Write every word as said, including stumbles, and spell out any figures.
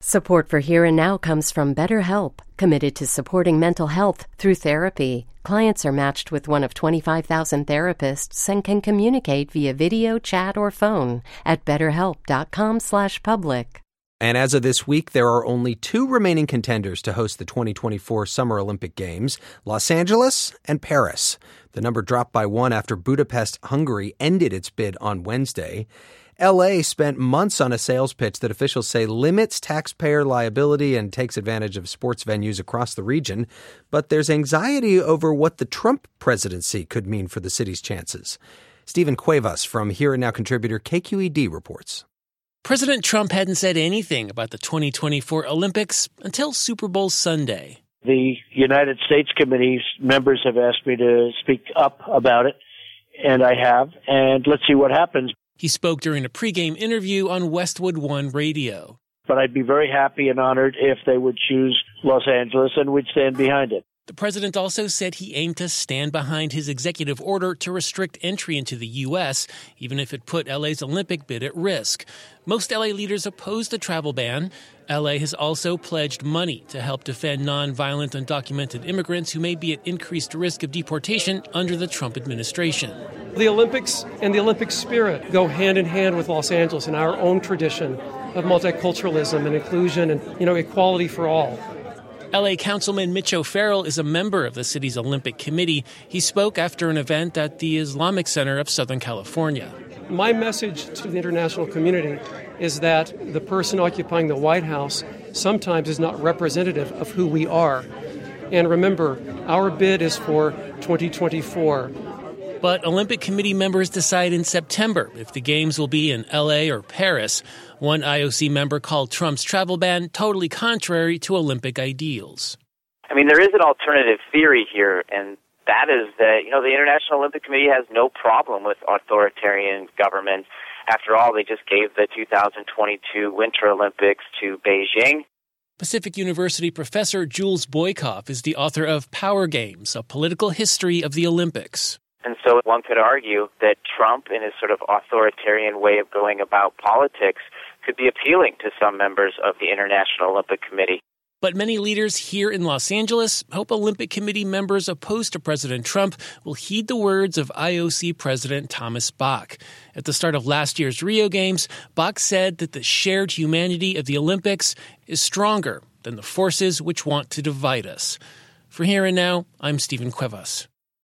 Support for Here and Now comes from BetterHelp, committed to supporting mental health through therapy. Clients are matched with one of twenty-five thousand therapists and can communicate via video, chat, or phone at betterhelp.com slash public. And as of this week, there are only two remaining contenders to host the twenty twenty-four Summer Olympic Games, Los Angeles and Paris. The number dropped by one after Budapest, Hungary ended its bid on Wednesday. L A spent months on a sales pitch that officials say limits taxpayer liability and takes advantage of sports venues across the region. But there's anxiety over what the Trump presidency could mean for the city's chances. Stephen Cuevas from Here and Now contributor K Q E D reports. President Trump hadn't said anything about the twenty twenty-four Olympics until Super Bowl Sunday. The United States Committee's members have asked me to speak up about it, and I have, and let's see what happens. He spoke during a pregame interview on Westwood One Radio. But I'd be very happy and honored if they would choose Los Angeles, and we'd stand behind it. The president also said he aimed to stand behind his executive order to restrict entry into the U S, even if it put L A's Olympic bid at risk. Most L A leaders opposed the travel ban. L A has also pledged money to help defend nonviolent undocumented immigrants who may be at increased risk of deportation under the Trump administration. The Olympics and the Olympic spirit go hand in hand with Los Angeles and our own tradition of multiculturalism and inclusion and, you know, equality for all. L A Councilman Mitch O'Farrell is a member of the city's Olympic Committee. He spoke after an event at the Islamic Center of Southern California. My message to the international community is that the person occupying the White House sometimes is not representative of who we are. And remember, our bid is for twenty twenty-four. But Olympic Committee members decide in September if the Games will be in L A or Paris. One I O C member called Trump's travel ban totally contrary to Olympic ideals. I mean, there is an alternative theory here, and that is that, you know, the International Olympic Committee has no problem with authoritarian government. After all, they just gave the two thousand twenty-two Winter Olympics to Beijing. Pacific University professor Jules Boykoff is the author of Power Games, A Political History of the Olympics. And so one could argue that Trump, in his sort of authoritarian way of going about politics, could be appealing to some members of the International Olympic Committee. But many leaders here in Los Angeles hope Olympic Committee members opposed to President Trump will heed the words of I O C President Thomas Bach. At the start of last year's Rio Games, Bach said that the shared humanity of the Olympics is stronger than the forces which want to divide us. For Here and Now, I'm Stephen Cuevas.